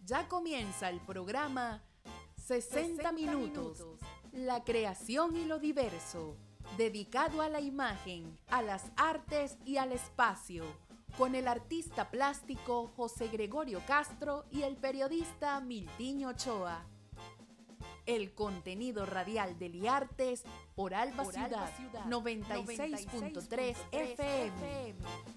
Ya comienza el programa 60 minutos, la creación y lo diverso, dedicado a la imagen, a las artes y al espacio, con el artista plástico José Gregorio Castro y el periodista Miltiño Ochoa. El contenido radial de Liartes por Alba Ciudad 96.3 FM.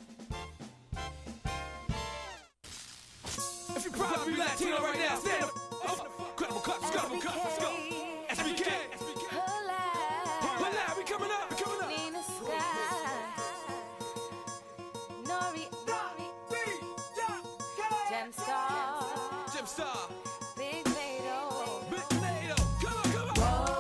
If you're proud to be Latino right now, stand up. Incredible cuts, incredible cuts, let's go. SBK. Hola, we coming up, we coming up. Nina Sky. Nori. Gemstar. Gemstar. Big Nato. Big Nato. Come on, come on.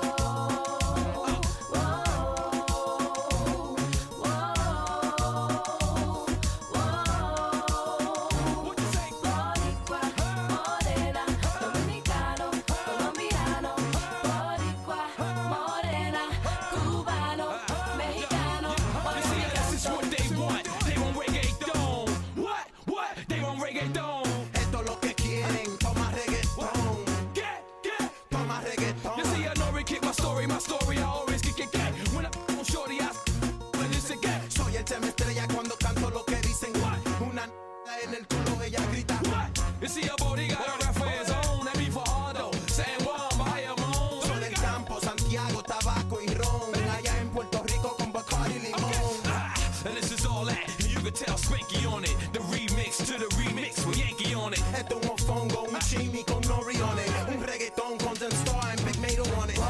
What you say? Boricua, morena, dominicano, colombiano. Boricua, morena, cubano, mexicano. You see, this is what they want. They want reggaeton. What? They want reggaeton. Esto es lo que quieren, toma reggaetón, Get. toma reggaetón. You see, I know we kick my story, I always kick it. When I'm on shorty, I when this again. Soy el tema estrella cuando canto lo que dicen. Una en el culo ella grita. What? You see, a body got a rap for his own. That be for Aldo. San Juan, Bayamon. Soy del campo, Santiago, tabaco y ron. Allá en Puerto Rico con Bacardi y limón. And this is all that. And you can tell Spanky on it. The remix to the remix with Yankee on it. Esto es un mofongo, un chimi con nori on it. Un reggaetón con Gemstar and Big Nato on it.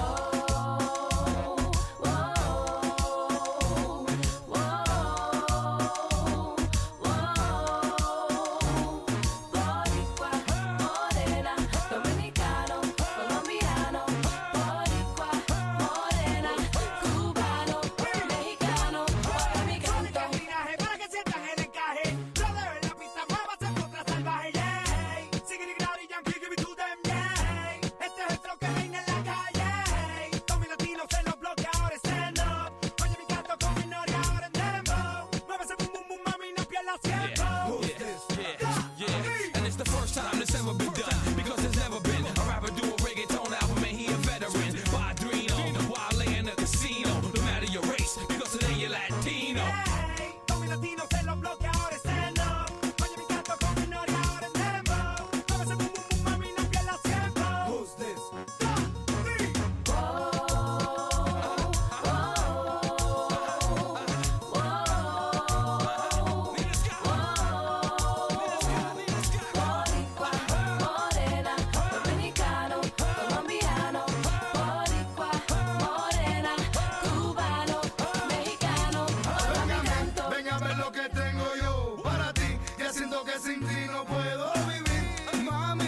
Boricua, morena, dominicano, colombiano. Boricua, morena, cubano, mexicano. Oiga mi canto. Para que sientan el encaje, brother en la pista, muévase contra salvaje, yeah. Sigue growly, yankee, give it to them, yeah. Este es el flow que reina en la calle. Tommy Latino se los bloquea, ahora stand up. Oye mi canto con mi noria, ahora en dembow. Muévese, boom, boom, boom, mami, no pierdas tiempo. Yeah. And it's the first time this ever been done. Because there's never been a rapper do a reggaeton album, and he a veteran. Padrino, while laying in a casino. No matter your race, because today you're Latino. Hey, Tommy Latino se los bloquea, ahora stand up. Oye mi canto con mi noria, ahora en dembow. Muévese, boom, boom, boom, mami, no pierdas tiempo. Who's this? Boricua, morena, dominicano, colombiano. Boricua, morena, cubano, mexicano. Oiga mi canto. Ven a ver lo que tengo yo para ti, que siento que sin ti no puedo vivir. Mami,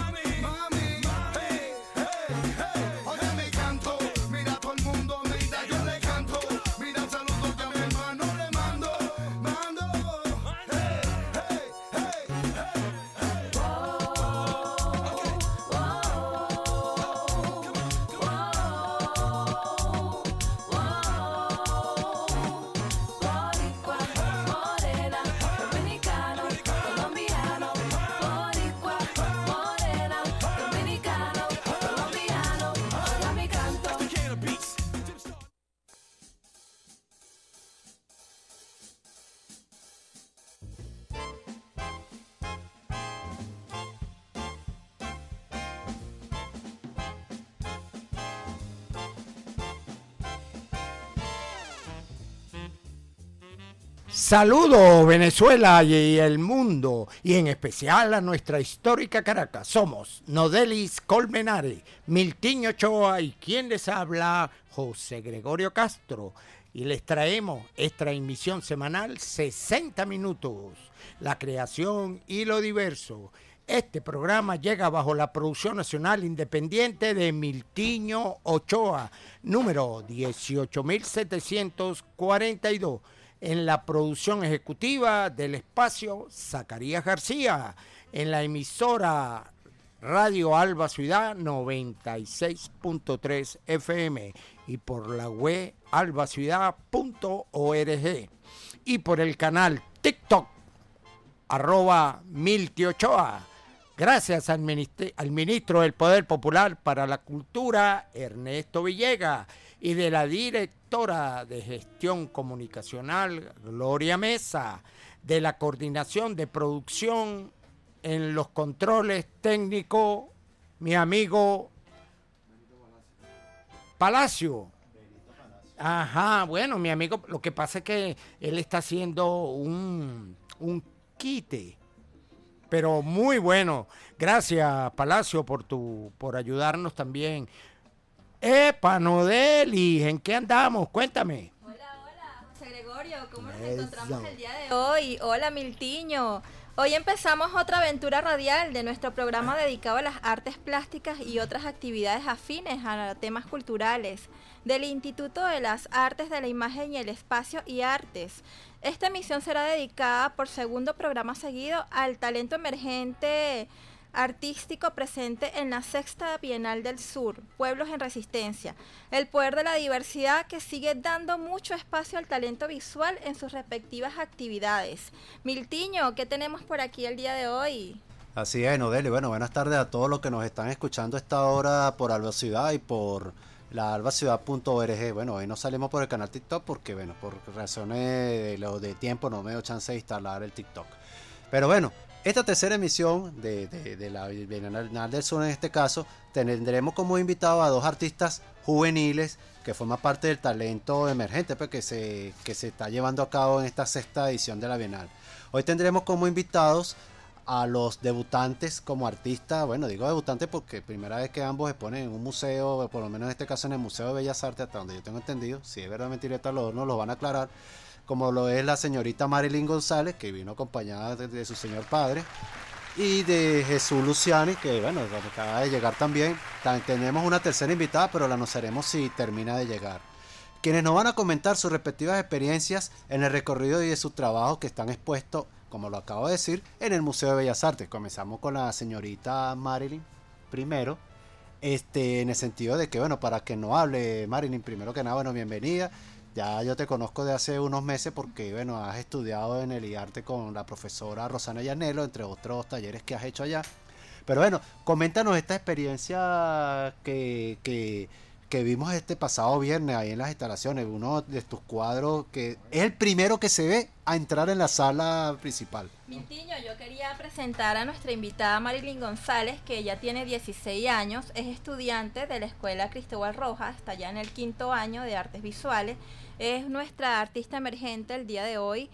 hey, oye mi canto, mira todo el mundo, mira yo le canto, mira el saludo que a mi hermano le mando, Boricua, morena, dominicano, colombiano. Boricua, morena, dominicano, colombiano. Oiga mi canto. Can of beats. Saludos Venezuela y el mundo, y en especial a nuestra histórica Caracas. Somos Nodelis Colmenares, Miltiño Ochoa y quien les habla, José Gregorio Castro. Y les traemos esta emisión semanal 60 minutos, la creación y lo diverso. Este programa llega bajo la producción nacional independiente de Miltiño Ochoa, número 18.742. En la producción ejecutiva del espacio, Zacarías García. En la emisora Radio Alba Ciudad 96.3 FM y por la web albaciudad.org y por el canal TikTok @Milti Ochoa. Gracias al ministro del Poder Popular para la Cultura, Ernesto Villegas, y de la directora de Gestión Comunicacional, Gloria Mesa, de la Coordinación de Producción en los controles técnicos, mi amigo Palacio. Ajá, bueno, mi amigo, lo que pasa es que él está haciendo un quite, pero muy bueno. Gracias, Palacio, por ayudarnos también. ¡Epa, Nodelis! ¿En qué andamos? Cuéntame. Hola, José Gregorio, ¿cómo nos Eso. encontramos el día de hoy? Hola, Miltiño. Hoy empezamos otra aventura radial de nuestro programa dedicado a las artes plásticas y otras actividades afines a temas culturales del Instituto de las Artes de la Imagen y el Espacio y Artes. Esta emisión será dedicada por segundo programa seguido al talento emergente artístico presente en la Sexta Bienal del Sur, Pueblos en Resistencia, el poder de la diversidad que sigue dando mucho espacio al talento visual en sus respectivas actividades. Miltiño, ¿qué tenemos por aquí el día de hoy? Así es, Nodeli. Bueno, buenas tardes a todos los que nos están escuchando a esta hora por Alba Ciudad y por la albaciudad.org. Bueno, hoy no salimos por el canal TikTok porque, bueno, por razones de tiempo no me dio chance de instalar el TikTok. Pero bueno, esta tercera emisión de la Bienal del Sur, en este caso, tendremos como invitado a dos artistas juveniles que forman parte del talento emergente pues, que se está llevando a cabo en esta sexta edición de la Bienal. Hoy tendremos como invitados a los debutantes como artistas. Bueno, digo debutantes porque primera vez que ambos exponen en un museo, por lo menos en este caso en el Museo de Bellas Artes, hasta donde yo tengo entendido. Si es verdad mentira, nos lo van a aclarar, como lo es la señorita Marilyn González, que vino acompañada de su señor padre, y de Jesús Luciani, que bueno, acaba de llegar también. Tenemos una tercera invitada, pero la anunciaremos si termina de llegar. Quienes nos van a comentar sus respectivas experiencias en el recorrido y de sus trabajos que están expuestos, como lo acabo de decir, en el Museo de Bellas Artes. Comenzamos con la señorita Marilyn primero, en el sentido de que, bueno, para que nos hable Marilyn, primero que nada, bueno, bienvenida. Ya yo te conozco de hace unos meses porque, bueno, has estudiado en el IARTE con la profesora Rosana Llanelo, entre otros talleres que has hecho allá. Pero bueno, coméntanos esta experiencia que vimos este pasado viernes ahí en las instalaciones, uno de tus cuadros que es el primero que se ve a entrar en la sala principal. Miltiño, yo quería presentar a nuestra invitada Marilyn González, que ya tiene 16 años, es estudiante de la Escuela Cristóbal Rojas, está ya en el 5º año de Artes Visuales, es nuestra artista emergente el día de hoy,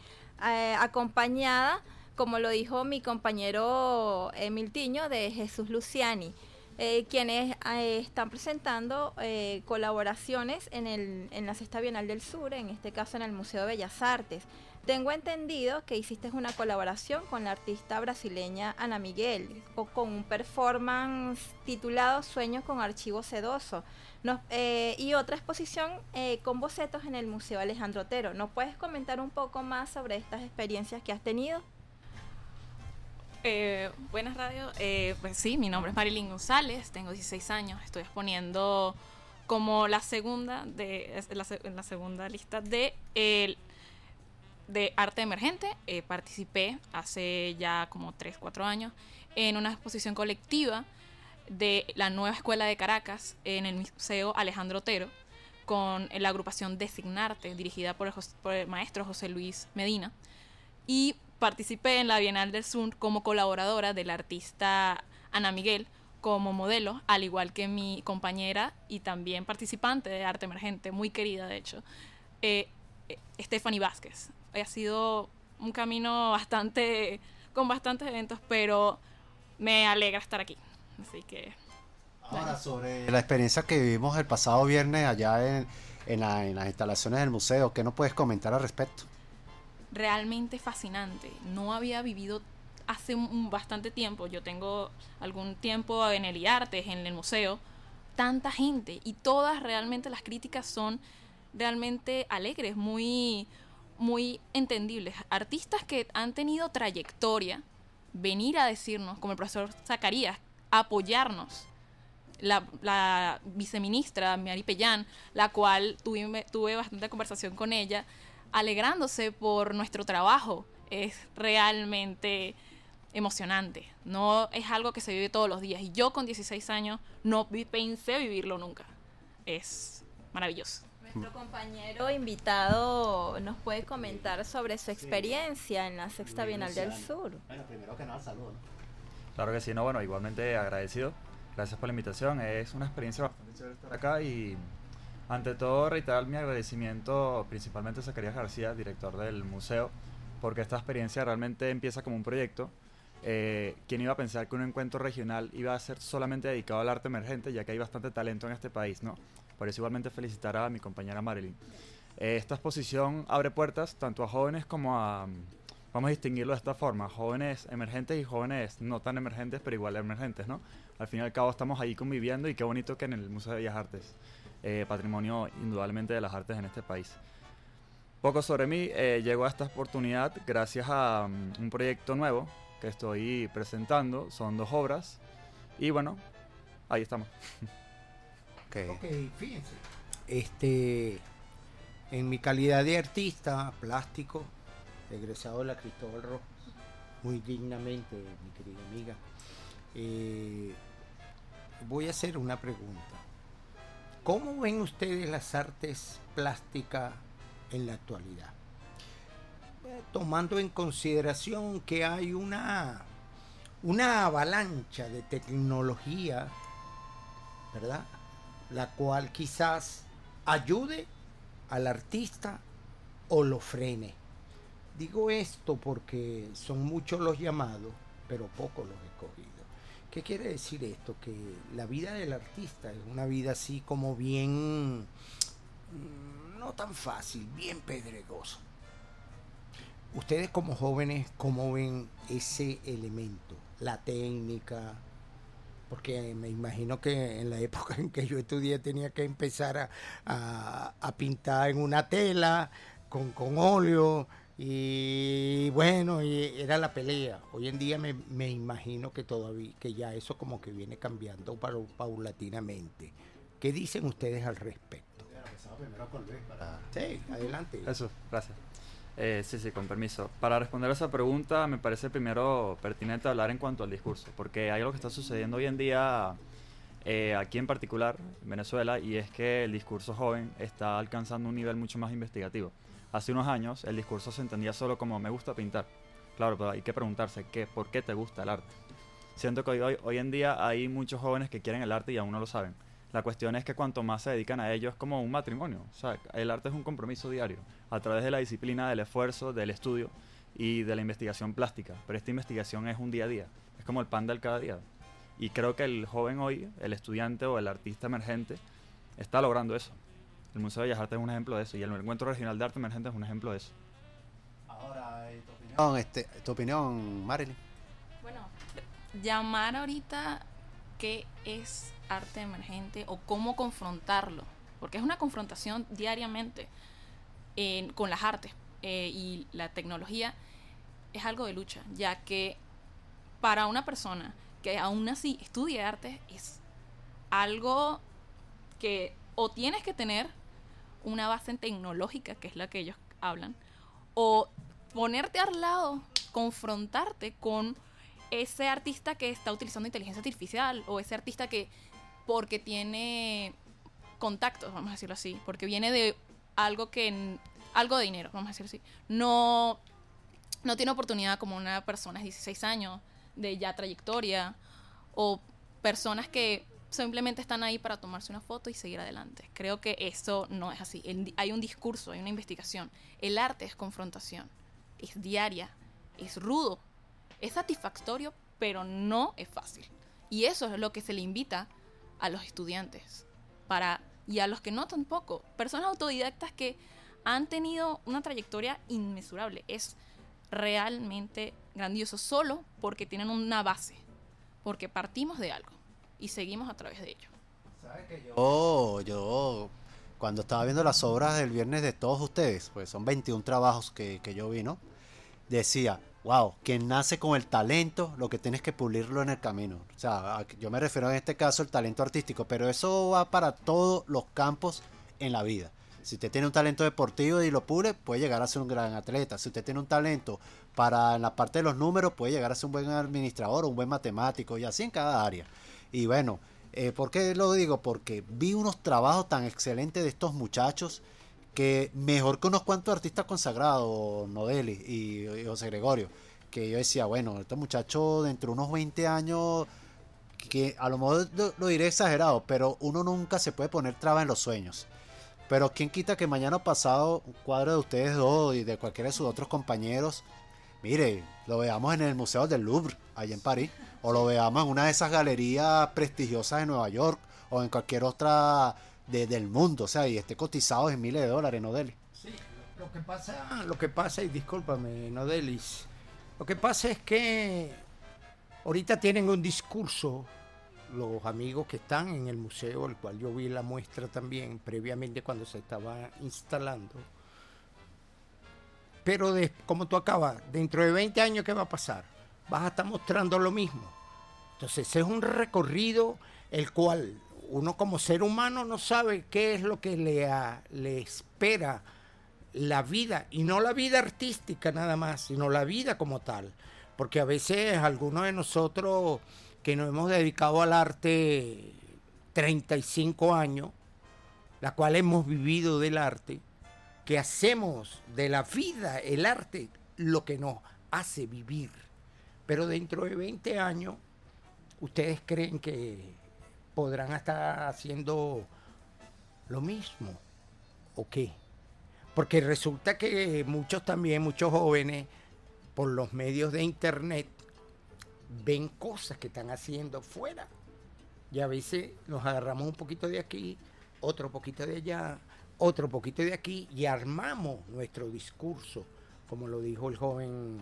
acompañada, como lo dijo mi compañero Miltiño, de Jesús Luciani. Quienes están presentando colaboraciones en la Sexta Bienal del Sur, en este caso en el Museo de Bellas Artes. Tengo entendido que hiciste una colaboración con la artista brasileña Ana Miguel, o con un performance titulado Sueños con Archivo Sedoso, y otra exposición con bocetos en el Museo Alejandro Otero. ¿Nos puedes comentar un poco más sobre estas experiencias que has tenido? Buenas radio, pues sí, mi nombre es Marilyn González, tengo 16 años, estoy exponiendo como la segunda en la segunda lista de arte emergente. Participé hace ya como 3-4 años en una exposición colectiva de la Nueva Escuela de Caracas en el Museo Alejandro Otero con la agrupación Designarte, dirigida por el maestro José Luis Medina, y participé en la Bienal del Sur como colaboradora de la artista Ana Miguel como modelo, al igual que mi compañera y también participante de arte emergente, muy querida de hecho, Stephanie Vázquez. Ha sido un camino con bastantes eventos, pero me alegra estar aquí. Así que... Ahora, sobre la experiencia que vivimos el pasado viernes allá en las instalaciones del museo, ¿qué nos puedes comentar al respecto? Realmente fascinante. No había vivido hace bastante tiempo. Yo tengo algún tiempo en el IARTES, en el museo, tanta gente, y todas realmente las críticas son realmente alegres, muy, muy entendibles. Artistas que han tenido trayectoria, venir a decirnos, como el profesor Zacarías, apoyarnos. La viceministra Mari Pellán, la cual tuve bastante conversación con ella, alegrándose por nuestro trabajo, es realmente emocionante. No es algo que se vive todos los días. Y yo con 16 años no pensé vivirlo nunca. Es maravilloso. Nuestro compañero invitado nos puede comentar sobre su experiencia en la Sexta Bienal del Sur. Bueno, primero que nada, saludos. Claro que sí, no, bueno, igualmente agradecido. Gracias por la invitación. Es una experiencia bastante chévere estar acá y ante todo reiterar mi agradecimiento principalmente a Zacarías García, director del museo, porque esta experiencia realmente empieza como un proyecto. ¿Quién iba a pensar que un encuentro regional iba a ser solamente dedicado al arte emergente, ya que hay bastante talento en este país, ¿no? Por eso igualmente felicitar a mi compañera Marilyn. Esta exposición abre puertas tanto a jóvenes como a, vamos a distinguirlo de esta forma, jóvenes emergentes y jóvenes no tan emergentes, pero igual emergentes, ¿no? Al fin y al cabo estamos ahí conviviendo y qué bonito que en el Museo de Bellas Artes, patrimonio indudablemente de las artes en este país. Poco sobre mí, llegó a esta oportunidad gracias a un proyecto nuevo que estoy presentando, son 2 obras y bueno, ahí estamos. Ok, fíjense. En mi calidad de artista plástico, egresado de la Cristóbal Rojas, muy dignamente, mi querida amiga, voy a hacer una pregunta. ¿Cómo ven ustedes las artes plásticas en la actualidad? Tomando en consideración que hay una avalancha de tecnología, ¿verdad? La cual quizás ayude al artista o lo frene. Digo esto porque son muchos los llamados, pero pocos los escogidos. ¿Qué quiere decir esto? Que la vida del artista es una vida así como bien, no tan fácil, bien pedregosa. Ustedes como jóvenes, ¿cómo ven ese elemento? La técnica, porque me imagino que en la época en que yo estudié tenía que empezar a pintar en una tela, con óleo, y bueno, y era la pelea. Hoy en día me imagino que todavía, que ya eso como que viene cambiando paulatinamente. ¿Qué dicen ustedes al respecto? Sí, adelante. Eso, gracias. Sí, con permiso. Para responder a esa pregunta, me parece primero pertinente hablar en cuanto al discurso, porque hay algo que está sucediendo hoy en día, aquí en particular, en Venezuela, y es que el discurso joven está alcanzando un nivel mucho más investigativo. Hace unos años, el discurso se entendía solo como me gusta pintar. Claro, pero hay que preguntarse, ¿por qué te gusta el arte? Siento que hoy en día hay muchos jóvenes que quieren el arte y aún no lo saben. La cuestión es que cuanto más se dedican a ello es como un matrimonio. O sea, el arte es un compromiso diario a través de la disciplina, del esfuerzo, del estudio y de la investigación plástica. Pero esta investigación es un día a día, es como el pan del cada día. Y creo que el joven hoy, el estudiante o el artista emergente, está logrando eso. El Museo de Bellas Artes es un ejemplo de eso y el Encuentro Regional de Arte Emergente es un ejemplo de eso. Ahora, tu opinión, Marilyn. Bueno, llamar ahorita qué es arte emergente o cómo confrontarlo, porque es una confrontación diariamente con las artes y la tecnología, es algo de lucha, ya que para una persona que aún así estudia arte es algo que o tienes que tener una base tecnológica, que es la que ellos hablan, o ponerte al lado, confrontarte con ese artista que está utilizando inteligencia artificial, o ese artista que, porque tiene contactos, vamos a decirlo así, porque viene de algo algo de dinero, vamos a decirlo así, no tiene oportunidad como una persona de 16 años, de ya trayectoria, o personas que simplemente están ahí para tomarse una foto y seguir adelante. Creo que eso no es así. Hay un discurso, hay una investigación. El arte es confrontación, es diaria, es rudo, es satisfactorio, pero no es fácil. Y eso es lo que se le invita a los estudiantes y a los que no tampoco. Personas autodidactas que han tenido una trayectoria inmesurable. Es realmente grandioso solo porque tienen una base, porque partimos de algo y seguimos a través de ello. ¿Sabes que yo cuando estaba viendo las obras del viernes de todos ustedes, pues son 21 trabajos que yo vi, ¿no? Decía, wow, quien nace con el talento, lo que tienes que pulirlo en el camino. O sea, yo me refiero en este caso al talento artístico, pero eso va para todos los campos en la vida. Si usted tiene un talento deportivo y lo pule, puede llegar a ser un gran atleta. Si usted tiene un talento para en la parte de los números puede llegar a ser un buen administrador o un buen matemático y así en cada área. Y bueno, ¿por qué lo digo? Porque vi unos trabajos tan excelentes de estos muchachos que mejor que unos cuantos artistas consagrados, Nodeli y José Gregorio, que yo decía, bueno, estos muchachos dentro de unos 20 años, que a lo mejor lo diré exagerado, pero uno nunca se puede poner traba en los sueños. Pero quién quita que mañana o pasado un cuadro de ustedes dos y de cualquiera de sus otros compañeros, mire, lo veamos en el Museo del Louvre, allá en París, o lo veamos en una de esas galerías prestigiosas de Nueva York, o en cualquier otra del mundo, o sea, y esté cotizado en miles de dólares, ¿no, Deli? Sí, lo que pasa, y discúlpame, Nodelis, lo que pasa es que ahorita tienen un discurso los amigos que están en el museo, el cual yo vi la muestra también previamente cuando se estaba instalando. Pero como tú acabas, dentro de 20 años, ¿qué va a pasar? Vas a estar mostrando lo mismo. Entonces es un recorrido el cual uno como ser humano no sabe qué es lo que le espera la vida, y no la vida artística nada más, sino la vida como tal. Porque a veces algunos de nosotros que nos hemos dedicado al arte 35 años, la cual hemos vivido del arte, que hacemos de la vida, el arte, lo que nos hace vivir. Pero dentro de 20 años, ¿ustedes creen que podrán estar haciendo lo mismo? ¿O qué? Porque resulta que muchos jóvenes, por los medios de internet, ven cosas que están haciendo fuera. Y a veces nos agarramos un poquito de aquí, otro poquito de allá, otro poquito de aquí, y armamos nuestro discurso, como lo dijo el joven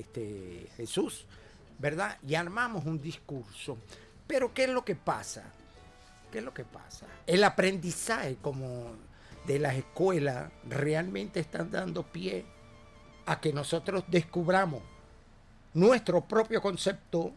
Jesús, ¿verdad? Y armamos un discurso. Pero ¿qué es lo que pasa? ¿Qué es lo que pasa? El aprendizaje como de las escuelas realmente están dando pie a que nosotros descubramos nuestro propio concepto,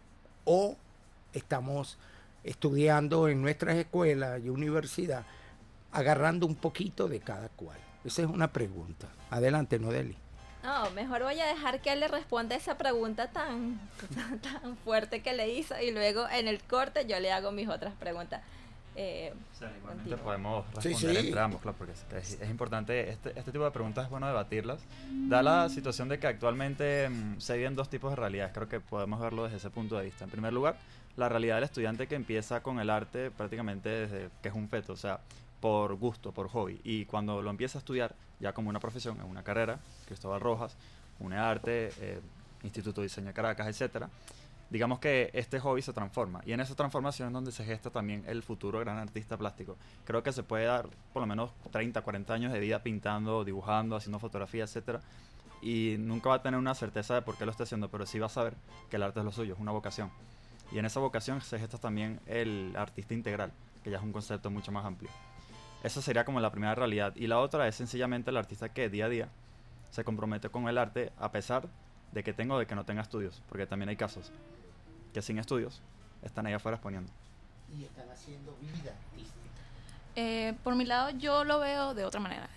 o estamos estudiando en nuestras escuelas y universidades agarrando un poquito de cada cual. Esa es una pregunta. Adelante, Nodeli. No, mejor voy a dejar que él le responda esa pregunta tan fuerte que le hizo, y luego en el corte yo le hago mis otras preguntas. Igualmente podemos responder entre ambos, claro, porque es importante, este tipo de preguntas es bueno debatirlas. Da la situación de que actualmente se viven dos tipos de realidades, creo que podemos verlo desde ese punto de vista. En primer lugar, la realidad del estudiante que empieza con el arte prácticamente desde que es un feto, o sea, por gusto, por hobby, y cuando lo empieza a estudiar ya como una profesión, en una carrera, Cristóbal Rojas, UNEARTE, Instituto de Diseño de Caracas, etcétera, digamos que este hobby se transforma, y en esa transformación es donde se gesta también el futuro gran artista plástico. Creo que se puede dar por lo menos 30, 40 años de vida pintando, dibujando, haciendo fotografía, etcétera, y nunca va a tener una certeza de por qué lo está haciendo, pero sí va a saber que el arte es lo suyo, es una vocación, y en esa vocación se gesta también el artista integral, que ya es un concepto mucho más amplio. Esa sería como la primera realidad, y la otra es sencillamente el artista que día a día se compromete con el arte a pesar de que tenga o de que no tenga estudios, porque también hay casos que sin estudios están ahí afuera exponiendo. Y están haciendo vida artística. Por mi lado yo lo veo de otra manera.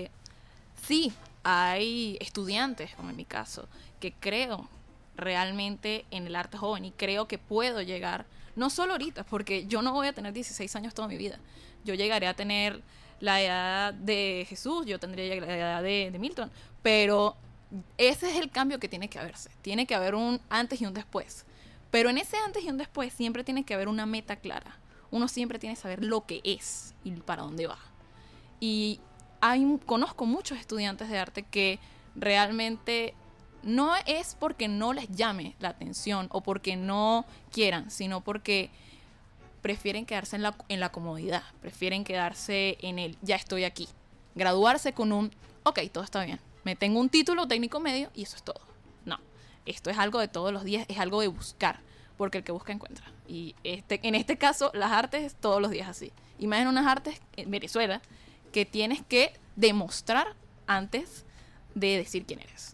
Sí, hay estudiantes, como en mi caso, que creo realmente en el arte joven, y creo que puedo llegar, no solo ahorita, porque yo no voy a tener 16 años toda mi vida. Yo llegaré a tener la edad de Jesús, yo tendría la edad de Milton, pero ese es el cambio que tiene que haberse. Tiene que haber un antes y un después. Pero en ese antes y un después siempre tiene que haber una meta clara. Uno siempre tiene que saber lo que es y para dónde va. Y conozco muchos estudiantes de arte que realmente no es porque no les llame la atención o porque no quieran, sino porque prefieren quedarse en la comodidad, prefieren quedarse en el ya estoy aquí. Graduarse con un, ok, todo está bien, me tengo un título técnico medio y eso es todo. No, esto es algo de todos los días, es algo de buscar, porque el que busca encuentra. Y en este caso, las artes es todos los días así. Imagina unas artes en Venezuela que tienes que demostrar antes de decir quién eres.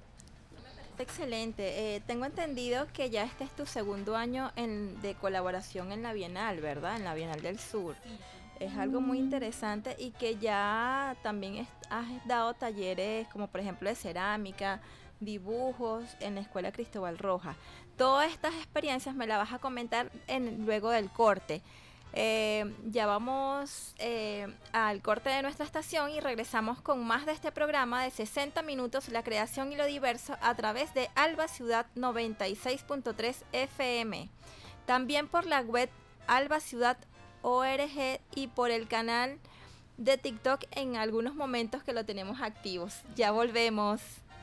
Excelente. Tengo entendido que ya este es tu segundo año de colaboración en la Bienal, ¿verdad? En la Bienal del Sur. Es algo muy interesante, y que ya también has dado talleres como por ejemplo de cerámica, dibujos en la Escuela Cristóbal Rojas. Todas estas experiencias me las vas a comentar luego del corte. Ya vamos al corte de nuestra estación y regresamos con más de este programa de 60 minutos, la creación y lo diverso, a través de Alba Ciudad 96.3 FM. También por la web albaciudad.org y por el canal de TikTok en algunos momentos que lo tenemos activos. Ya volvemos.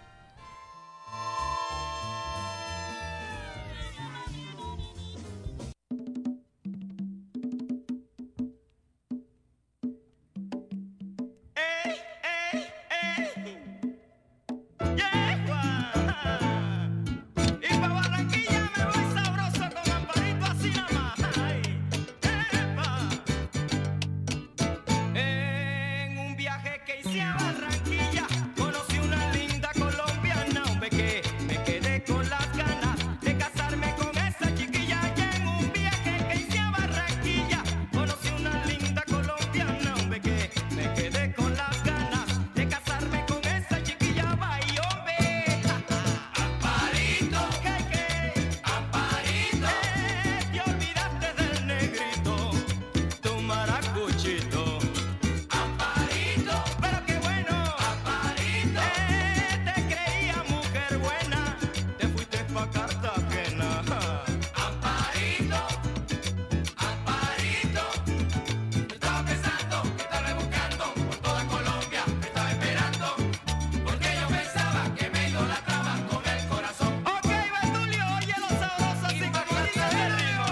Y pa' Barranquilla me voy sabroso con Amparito así nada más. Ay, epa. En un viaje que hice a Barranquilla conocí una linda colombiana, hombre, que me quedé con las ganas de casarme con esa chiquilla. Y en un viaje que hice a Barranquilla conocí una linda colombiana, hombre, que me quedé con las ganas de casarme con esa chiquilla. Vaya, hombre. Amparito, Amparito, te olvidaste del negrito, tu maracuchito. Amparito, pero qué bueno. Amparito, te creía mujer buena, te fuiste pa' Cartagena. Amparito, Amparito, yo estaba pensando que estaba buscando por toda Colombia, me estaba esperando, porque yo pensaba que me idolatraba con el corazón. Ok, Betulio, oye lo sabroso así como dice el ritmo.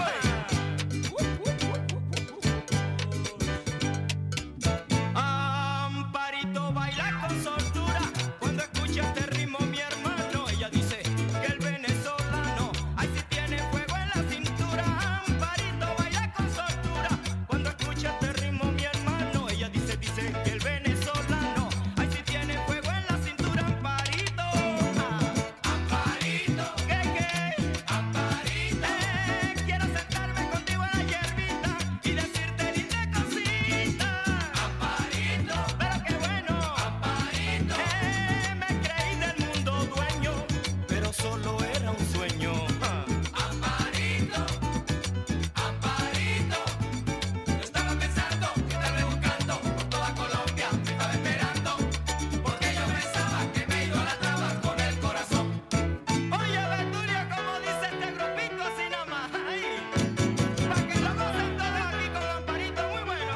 Amparito baila con soltura cuando escucha este ritmo, mi hermano. Ella dice que el venezolano ahí sí tiene fuego en la cintura. Amparito baila con soltura cuando escucha este ritmo, mi hermano. Ella dice que el venezolano ahí sí tiene fuego en la cintura. Amparito, Amparito, Amparito, quiero sentarme contigo en la hierbita y decirte linda cosita. Amparito, pero qué bueno. Amparito, me creí del mundo dueño, pero solo era un sueño. Amparito, Amparito, yo estaba pensando que estaba buscando por toda Colombia, me estaba esperando, porque yo pensaba que me idolatraba con el corazón. Oye, Betulio, como dice este grupito así nada más, ay, pa' que lo gocen todos aquí con Amparito, muy bueno.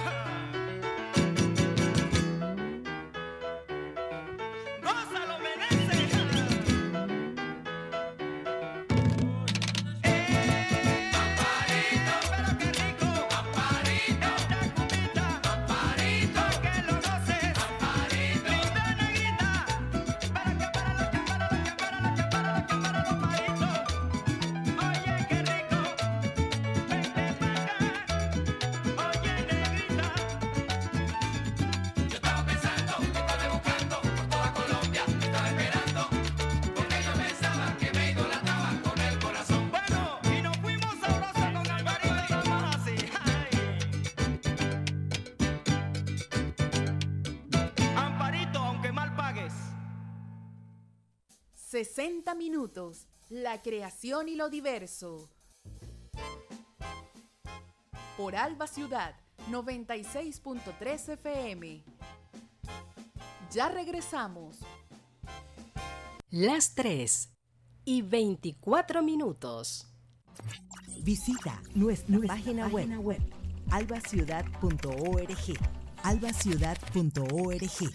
Gózalo, Meneses. Amparito, pero qué rico. Amparito, esta cubita. Amparito, que lo goces. Amparito, linda negrita. Para los paritos. Oye, qué rico. Vente pa' acá. Oye, negrita. Yo estaba pensando que estaba buscando por toda Colombia, me estaba esperando, porque yo pensaba que me idolatraba con el corazón. Bueno, y nos fuimos sabrosos con Amparito, estamos así. Amparito, aunque mal pagues. 60 minutos, la creación y lo diverso. Por Alba Ciudad 96.3 FM. Ya regresamos. Las 3:24. Visita nuestra página web albaciudad.org. albaciudad.org.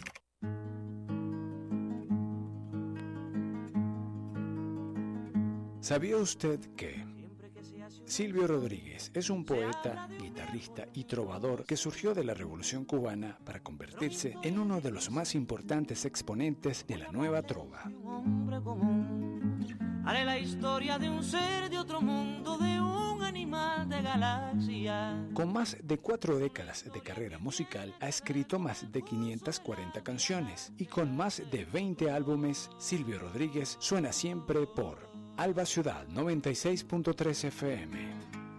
¿Sabía usted que Silvio Rodríguez es un poeta, guitarrista y trovador que surgió de la Revolución Cubana para convertirse en uno de los más importantes exponentes de la nueva trova? Hombre común, haré la historia de un ser de otro mundo, de un animal de galaxia. Con más de 4 décadas de carrera musical, ha escrito más de 540 canciones y con más de 20 álbumes, Silvio Rodríguez suena siempre por Alba Ciudad 96.3 FM.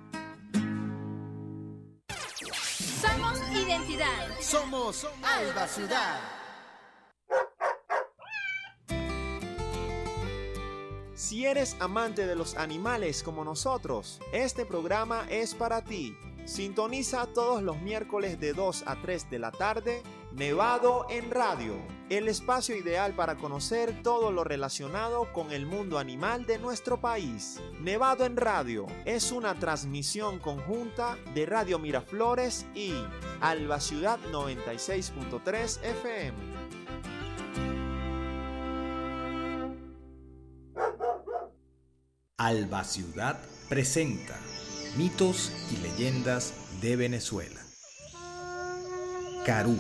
Somos identidad. Somos Alba Ciudad. Si eres amante de los animales como nosotros, este programa es para ti. Sintoniza todos los miércoles de 2 a 3 de la tarde, Nevado en Radio, el espacio ideal para conocer todo lo relacionado con el mundo animal de nuestro país. Nevado en Radio es una transmisión conjunta de Radio Miraflores y Alba Ciudad 96.3 FM. Alba Ciudad presenta Mitos y leyendas de Venezuela. Carú.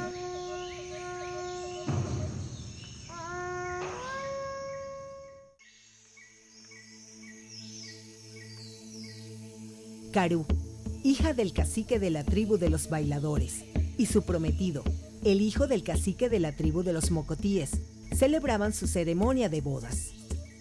Carú, hija del cacique de la tribu de los bailadores, y su prometido, el hijo del cacique de la tribu de los mocotíes, celebraban su ceremonia de bodas.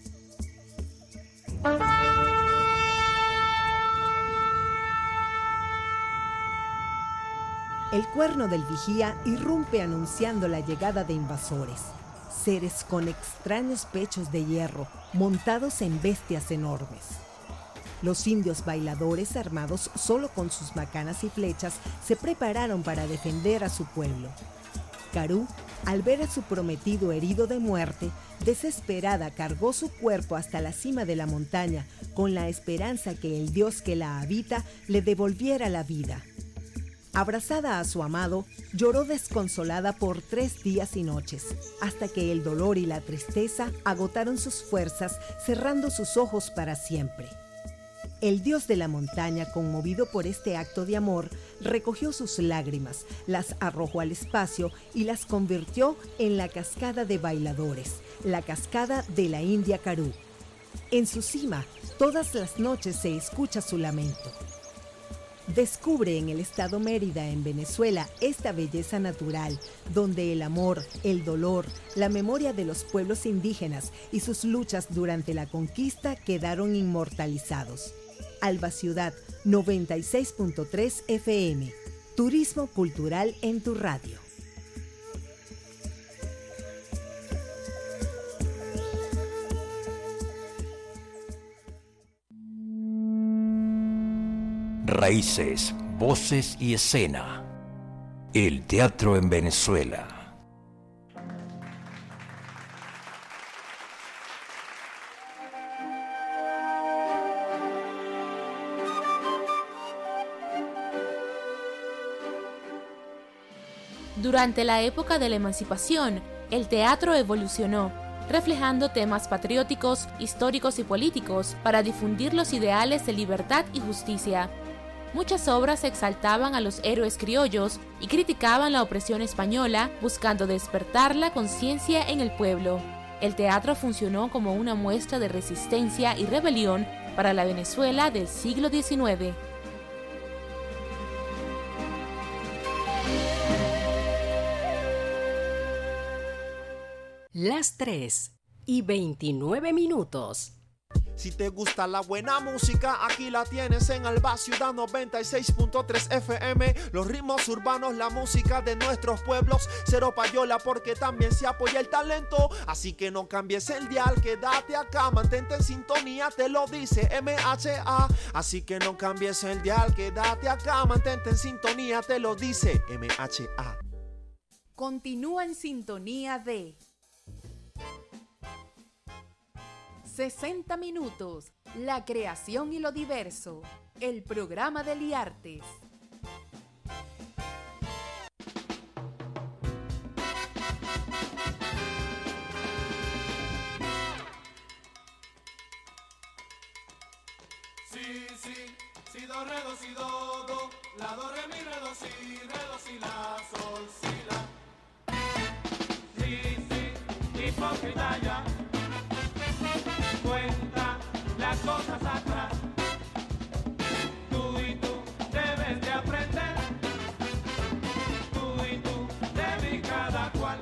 El cuerno del vigía irrumpe anunciando la llegada de invasores, seres con extraños pechos de hierro montados en bestias enormes. Los indios bailadores, armados solo con sus macanas y flechas, se prepararon para defender a su pueblo. Carú, al ver a su prometido herido de muerte, desesperada cargó su cuerpo hasta la cima de la montaña con la esperanza que el dios que la habita le devolviera la vida. Abrazada a su amado, lloró desconsolada por 3 días y noches, hasta que el dolor y la tristeza agotaron sus fuerzas, cerrando sus ojos para siempre. El dios de la montaña, conmovido por este acto de amor, recogió sus lágrimas, las arrojó al espacio y las convirtió en la cascada de bailadores, la cascada de la India Carú. En su cima, todas las noches se escucha su lamento. Descubre en el estado Mérida, en Venezuela, esta belleza natural, donde el amor, el dolor, la memoria de los pueblos indígenas y sus luchas durante la conquista quedaron inmortalizados. Alba Ciudad 96.3 FM. Turismo cultural en tu radio. Raíces, voces y escena. El teatro en Venezuela. Durante la época de la emancipación, el teatro evolucionó, reflejando temas patrióticos, históricos y políticos para difundir los ideales de libertad y justicia. Muchas obras exaltaban a los héroes criollos y criticaban la opresión española, buscando despertar la conciencia en el pueblo. El teatro funcionó como una muestra de resistencia y rebelión para la Venezuela del siglo XIX. Las 3:29. Si te gusta la buena música, aquí la tienes en Alba Ciudad 96.3 FM. Los ritmos urbanos, la música de nuestros pueblos. Cero payola porque también se apoya el talento. Así que no cambies el dial, quédate acá, mantente en sintonía, te lo dice MHA. Así que no cambies el dial, quédate acá, mantente en sintonía, te lo dice MHA. Continúa en sintonía de 60 minutos, la creación y lo diverso, el programa de Liartes. Si, do, re, do, si, do, la, do, re, mi, re, do, si, la, sol, si, la. Sí, hipócrita ya. Cuenta las cosas atrás. Tú y tú debes de aprender. Tú y tú debes cada cual.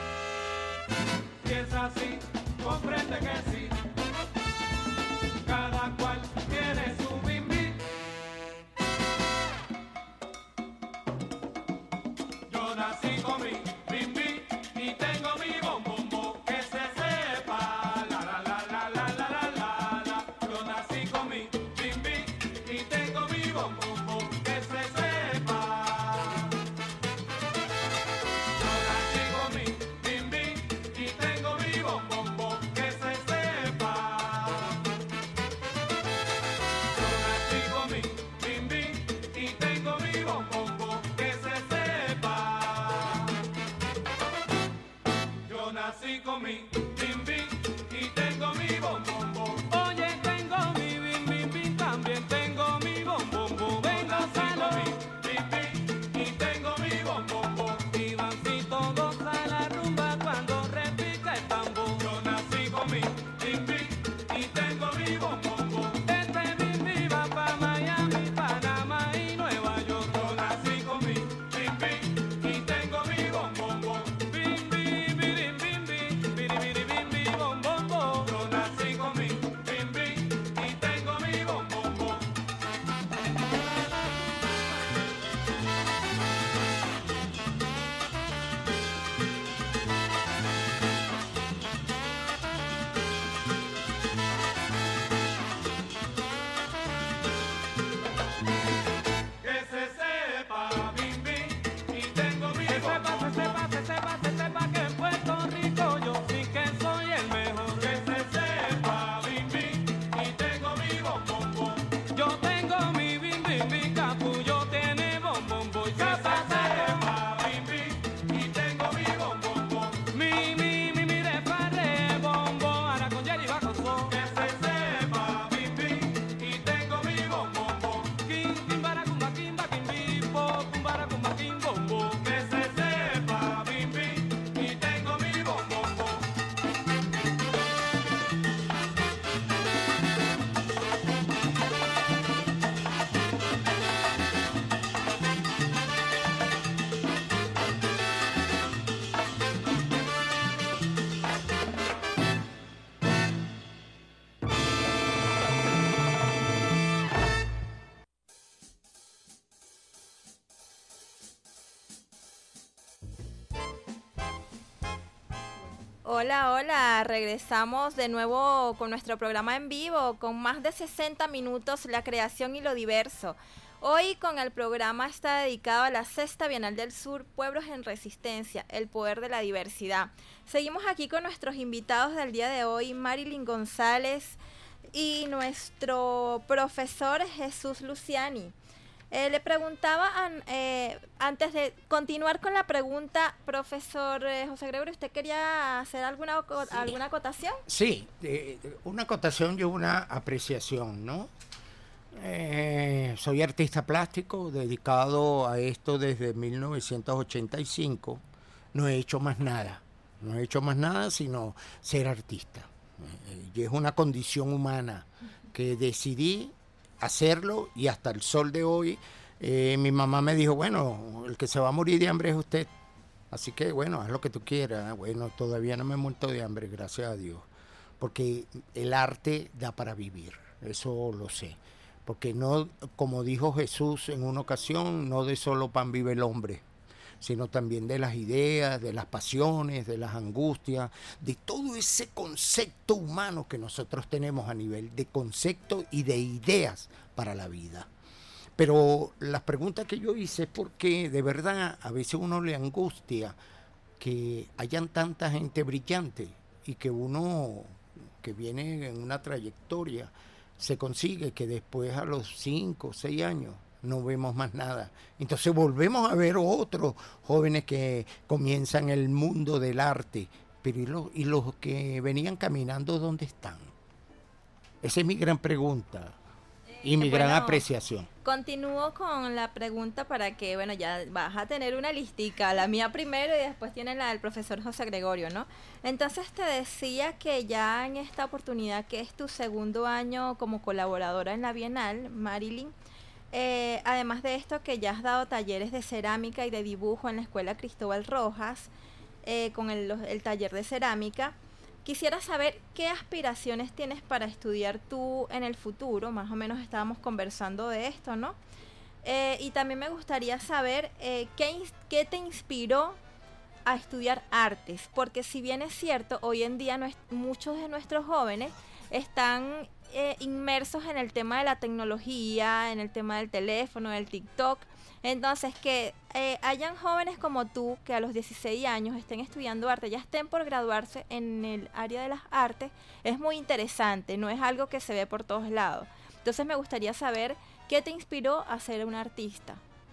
Si es así, comprende que sí. Cada cual tiene su bimbi. Yo nací con mi bimbi y tengo mi bombombo que se sepa. La la la la la la la la. Hola, hola, regresamos de nuevo con nuestro programa en vivo, con más de 60 minutos, la creación y lo diverso. Hoy con el programa está dedicado a la Sexta Bienal del Sur, Pueblos en Resistencia, el poder de la diversidad. Seguimos aquí con nuestros invitados del día de hoy, Marilyn González y nuestro profesor Jesús Luciani. Le preguntaba, antes de continuar con la pregunta, profesor José Gregorio, ¿usted quería hacer alguna acotación? Sí, una acotación y una apreciación, ¿no? Soy artista plástico, dedicado a esto desde 1985. No he hecho más nada, sino ser artista. Y es una condición humana que decidí hacerlo, y hasta el sol de hoy mi mamá me dijo, bueno, el que se va a morir de hambre es usted, así que bueno, haz lo que tú quieras. Bueno, todavía no me he muerto de hambre, gracias a Dios, porque el arte da para vivir, eso lo sé, porque no, como dijo Jesús en una ocasión, no de solo pan vive el hombre, sino también de las ideas, de las pasiones, de las angustias, de todo ese concepto humano que nosotros tenemos a nivel de concepto y de ideas para la vida. Pero las preguntas que yo hice es porque de verdad a veces uno le angustia que hayan tanta gente brillante y que uno que viene en una trayectoria se consigue que después a los 5 o 6 años no vemos más nada. Entonces volvemos a ver otros jóvenes que comienzan el mundo del arte, pero ¿y los que venían caminando, dónde están? Esa es mi gran pregunta y mi gran apreciación. Continúo con la pregunta para que, bueno, ya vas a tener una listica, la mía primero y después tiene la del profesor José Gregorio, ¿no? Entonces te decía que ya en esta oportunidad, que es tu segundo año como colaboradora en la Bienal, Marilyn, además de esto, que ya has dado talleres de cerámica y de dibujo en la Escuela Cristóbal Rojas, con el taller de cerámica, quisiera saber qué aspiraciones tienes para estudiar tú en el futuro. Más o menos estábamos conversando de esto, ¿no? Y también me gustaría saber qué te inspiró a estudiar artes, porque si bien es cierto, hoy en día muchos de nuestros jóvenes están inmersos en el tema de la tecnología, en el tema del teléfono, del TikTok. Entonces, que hayan jóvenes como tú que a los 16 años estén estudiando arte, ya estén por graduarse en el área de las artes, es muy interesante, no es algo que se ve por todos lados. Entonces me gustaría saber qué te inspiró a ser un artista.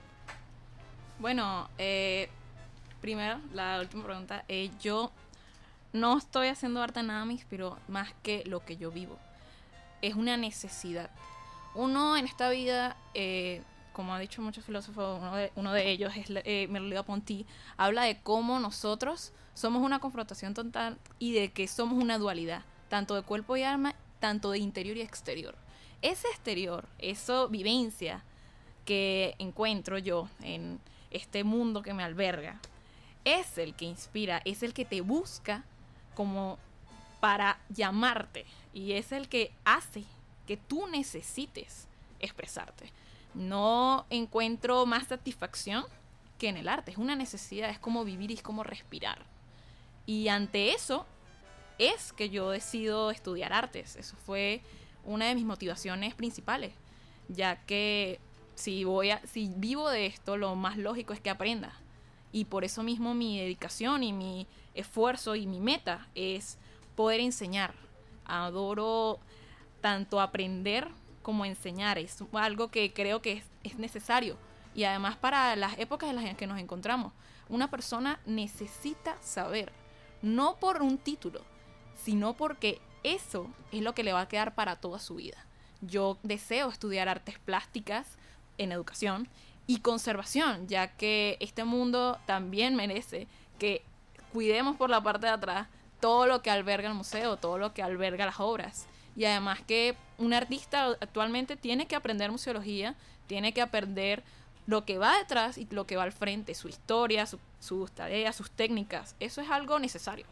Bueno, primero, la última pregunta, yo no estoy haciendo arte, nada me inspiró más que lo que yo vivo. Es una necesidad. Uno en esta vida, como ha dicho muchos filósofos, uno de ellos es Merleau-Ponty, habla de cómo nosotros somos una confrontación total y de que somos una dualidad, tanto de cuerpo y alma, tanto de interior y exterior. Ese exterior, esa vivencia que encuentro yo en este mundo que me alberga, es el que inspira, es el que te busca como para llamarte, y es el que hace que tú necesites expresarte. No encuentro más satisfacción que en el arte, es una necesidad, es como vivir y es como respirar. Y ante eso es que yo decido estudiar artes. Eso fue una de mis motivaciones principales, ya que si vivo de esto, lo más lógico es que aprenda. Y por eso mismo mi dedicación y mi esfuerzo y mi meta es poder enseñar. Adoro tanto aprender como enseñar. Es algo que creo que es necesario. Y además para las épocas en las que nos encontramos, una persona necesita saber, no por un título, sino porque eso es lo que le va a quedar para toda su vida. Yo deseo estudiar artes plásticas en educación y conservación, ya que este mundo también merece que cuidemos por la parte de atrás todo lo que alberga el museo, todo lo que alberga las obras. Y además que un artista actualmente tiene que aprender museología, tiene que aprender lo que va detrás y lo que va al frente, su historia, sus tareas, sus técnicas. Eso es algo necesario.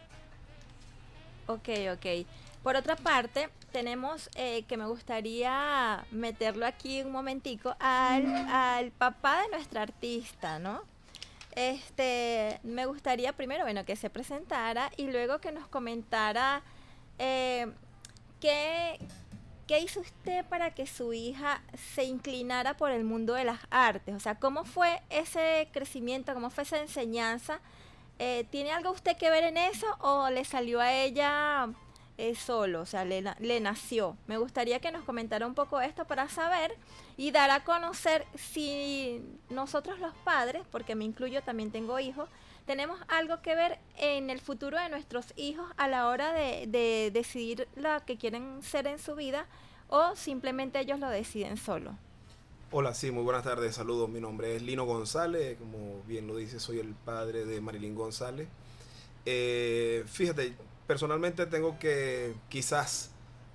Ok. Por otra parte, tenemos que me gustaría meterlo aquí un momentico al papá de nuestra artista, ¿no? Me gustaría primero, bueno, que se presentara y luego que nos comentara qué hizo usted para que su hija se inclinara por el mundo de las artes. O sea, ¿cómo fue ese crecimiento, cómo fue esa enseñanza? ¿Tiene algo usted que ver en eso o le salió a ella solo? O sea, le nació. Me gustaría que nos comentara un poco esto para saber y dar a conocer si nosotros los padres, porque me incluyo, también tengo hijos, tenemos algo que ver en el futuro de nuestros hijos a la hora de decidir lo que quieren ser en su vida o simplemente ellos lo deciden solo. Hola, sí, muy buenas tardes, saludos. Mi nombre es Lino González, como bien lo dice, soy el padre de Marilyn González. Fíjate, personalmente tengo que quizás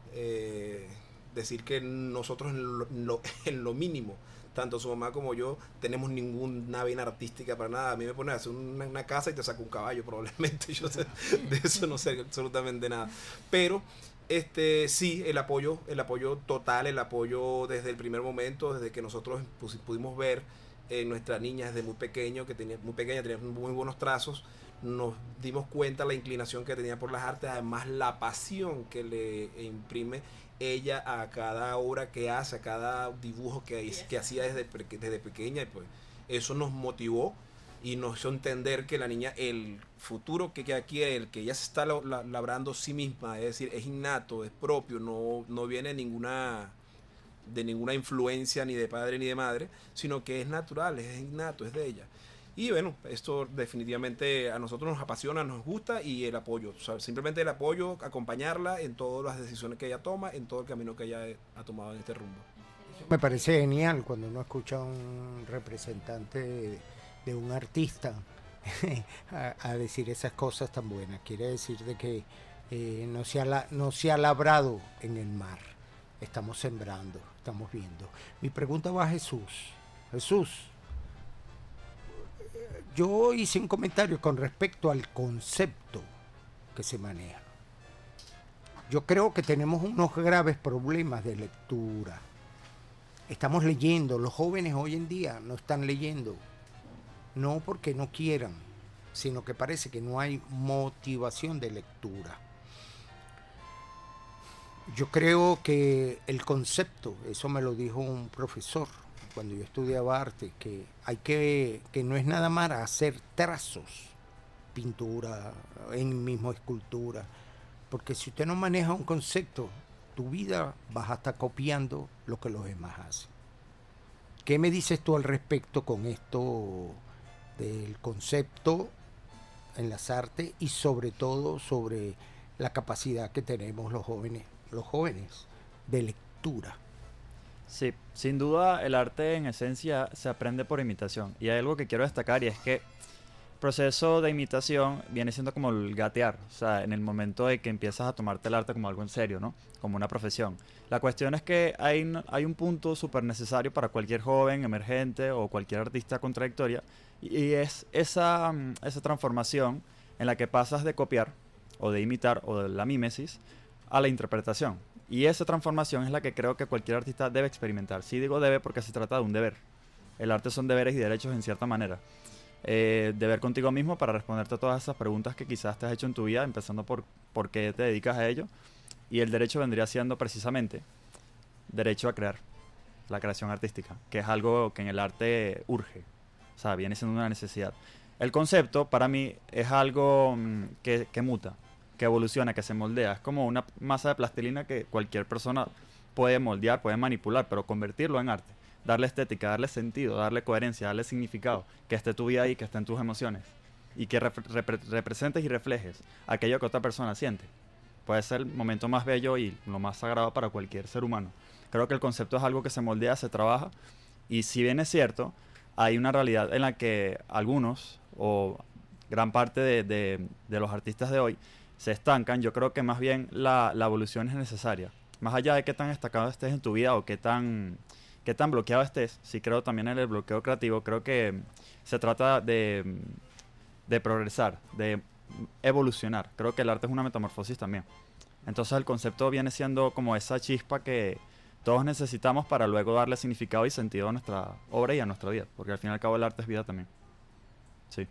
decir que nosotros en lo mínimo, tanto su mamá como yo, tenemos ninguna vena artística para nada. A mí me pone a hacer una casa y te saco un caballo probablemente. Yo sé, de eso no sé absolutamente nada. Pero sí, el apoyo total, el apoyo desde el primer momento, desde que nosotros pudimos ver nuestra niña desde muy pequeña, tenía muy buenos trazos, nos dimos cuenta la inclinación que tenía por las artes, además la pasión que le imprime ella a cada obra que hace, a cada dibujo que hacía desde pequeña, y pues eso nos motivó y nos hizo entender que la niña, el futuro que quiere, el que ella se está labrando sí misma, es decir, es innato, es propio, no viene de ninguna influencia ni de padre ni de madre, sino que es natural, es innato, es de ella. Y bueno, esto definitivamente a nosotros nos apasiona, nos gusta, y el apoyo, o sea, simplemente el apoyo, acompañar en todas las decisiones que ella toma, en todo el camino que ella ha tomado en este rumbo. Me parece genial cuando uno escucha a un representante de un artista a decir esas cosas tan buenas. Quiere decir de que no se ha labrado en el mar. Estamos sembrando, estamos viendo. Mi pregunta va a Jesús. Jesús, yo hice un comentario con respecto al concepto que se maneja. Yo creo que tenemos unos graves problemas de lectura. Estamos leyendo, los jóvenes hoy en día no están leyendo. No porque no quieran, sino que parece que no hay motivación de lectura. Yo creo que el concepto, eso me lo dijo un profesor cuando yo estudiaba arte, que no es nada más hacer trazos, pintura, en mismo escultura, porque si usted no maneja un concepto, tu vida vas a estar copiando lo que los demás hacen. ¿Qué me dices tú al respecto con esto del concepto en las artes y sobre todo sobre la capacidad que tenemos los jóvenes de lectura? Sí, sin duda el arte en esencia se aprende por imitación, y hay algo que quiero destacar, y es que el proceso de imitación viene siendo como el gatear, o sea, en el momento de que empiezas a tomarte el arte como algo en serio, ¿no? Como una profesión. La cuestión es que hay un punto súper necesario para cualquier joven emergente o cualquier artista con trayectoria, y es esa transformación en la que pasas de copiar o de imitar o de la mímesis a la interpretación. Y esa transformación es la que creo que cualquier artista debe experimentar. Sí digo debe porque se trata de un deber. El arte son deberes y derechos en cierta manera. Deber contigo mismo para responderte a todas esas preguntas que quizás te has hecho en tu vida, empezando por qué te dedicas a ello. Y el derecho vendría siendo precisamente derecho a crear, la creación artística, que es algo que en el arte urge. O sea, viene siendo una necesidad. El concepto para mí es algo que muta, que evoluciona, que se moldea. Es como una masa de plastilina que cualquier persona puede moldear, puede manipular, pero convertirlo en arte, darle estética, darle sentido, darle coherencia, darle significado, que esté tu vida ahí, que esté en tus emociones, y que representes y reflejes aquello que otra persona siente. Puede ser el momento más bello y lo más sagrado para cualquier ser humano. Creo que el concepto es algo que se moldea, se trabaja, y si bien es cierto, hay una realidad en la que algunos, o gran parte de los artistas de hoy, se estancan. Yo creo que más bien la evolución es necesaria. Más allá de qué tan destacado estés en tu vida o qué tan bloqueado estés, sí creo también en el bloqueo creativo. Creo que se trata de progresar, de evolucionar. Creo que el arte es una metamorfosis también. Entonces el concepto viene siendo como esa chispa que todos necesitamos para luego darle significado y sentido a nuestra obra y a nuestra vida, porque al fin y al cabo el arte es vida también. Sí.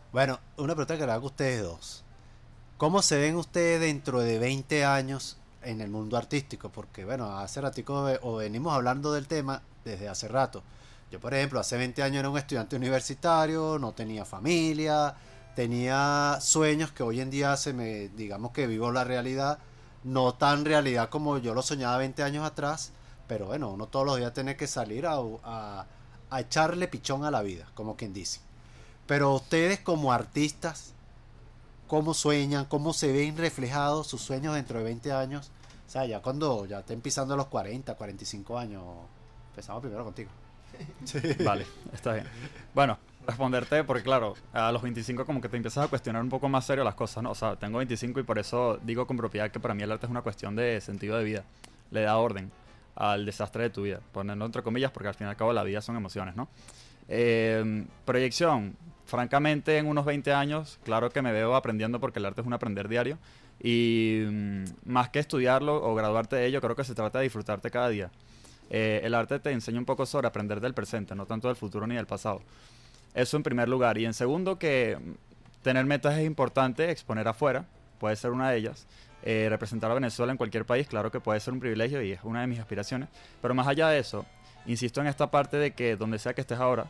Bueno, una pregunta que le hago a ustedes dos. ¿Cómo se ven ustedes dentro de 20 años en el mundo artístico? Porque, bueno, hace ratico o venimos hablando del tema desde hace rato. Yo, por ejemplo, hace 20 años era un estudiante universitario, no tenía familia, tenía sueños que hoy en día digamos que vivo la realidad, no tan realidad como yo lo soñaba 20 años atrás, pero bueno, uno todos los días tiene que salir a echarle pichón a la vida, como quien dice. Pero ustedes como artistas, ¿cómo sueñan? ¿Cómo se ven reflejados sus sueños dentro de 20 años? O sea, ya cuando ya estén pisando los 40, 45 años. Empezamos primero contigo. Sí. Vale, está bien. Bueno, responderte, porque claro, a los 25 como que te empiezas a cuestionar un poco más serio las cosas, ¿no? O sea, tengo 25 y por eso digo con propiedad que para mí el arte es una cuestión de sentido de vida. Le da orden al desastre de tu vida, ponerlo entre comillas, porque al fin y al cabo la vida son emociones, ¿no? Proyección, francamente en unos 20 años, claro que me veo aprendiendo porque el arte es un aprender diario y más que estudiarlo o graduarte de ello, creo que se trata de disfrutarte cada día. El arte te enseña un poco sobre aprender del presente, no tanto del futuro ni del pasado. Eso en primer lugar. Y en segundo, que tener metas es importante, exponer afuera, puede ser una de ellas. Representar a Venezuela en cualquier país, claro que puede ser un privilegio y es una de mis aspiraciones. Pero más allá de eso, insisto en esta parte de que donde sea que estés ahora,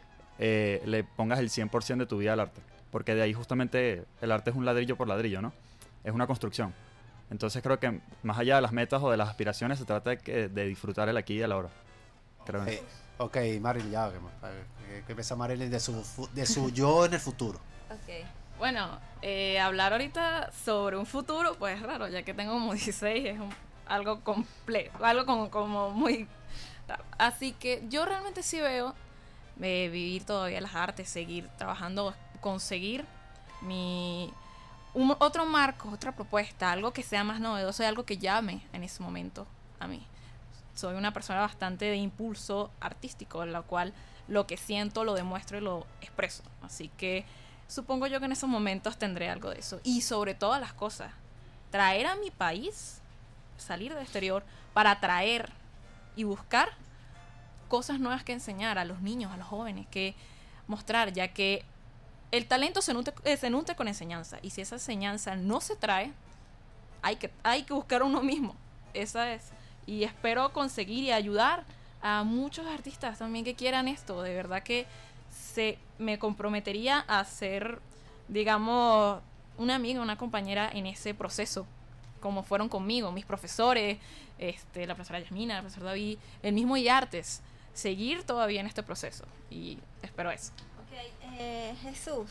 le pongas el 100% de tu vida al arte. Porque de ahí justamente el arte es un ladrillo por ladrillo, ¿no? Es una construcción. Entonces creo que más allá de las metas o de las aspiraciones, se trata de disfrutar el aquí y el ahora. Creo. Ok, Marilyn, ya, ¿qué piensa Marilyn de su yo en el futuro? Ok. Bueno, hablar ahorita sobre un futuro, pues es raro, ya que tengo como 16, es algo complejo, algo como muy... Así que yo realmente sí veo vivir todavía las artes, seguir trabajando, conseguir otro marco, otra propuesta, algo que sea más novedoso y algo que llame en ese momento a mí. Soy una persona bastante de impulso artístico, en la cual lo que siento lo demuestro y lo expreso. Así que supongo yo que en esos momentos tendré algo de eso. Y sobre todas las cosas, traer a mi país, salir del exterior, para traer y buscar cosas nuevas que enseñar a los niños, a los jóvenes, que mostrar, ya que el talento se nutre con enseñanza. Y si esa enseñanza no se trae, hay que buscar uno mismo. Esa es. Y espero conseguir y ayudar a muchos artistas también que quieran esto. De verdad que me comprometería a ser, digamos, una amiga, una compañera en ese proceso, como fueron conmigo, mis profesores, la profesora Yasmina, el profesor David, el mismo IARTES, seguir todavía en este proceso. Y espero eso. Jesús,